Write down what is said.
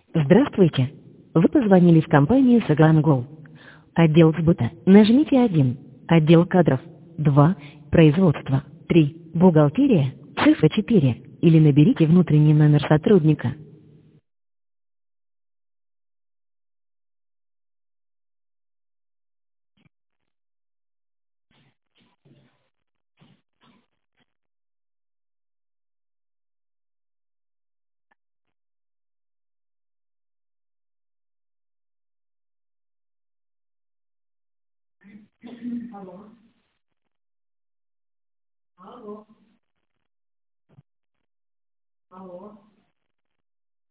Здравствуйте. Вы позвонили в компанию Саглангол. Отдел сбыта. Нажмите 1. Отдел кадров. 2. Производство. 3. Бухгалтерия. Цифра 4. Или наберите внутренний номер сотрудника. Алло.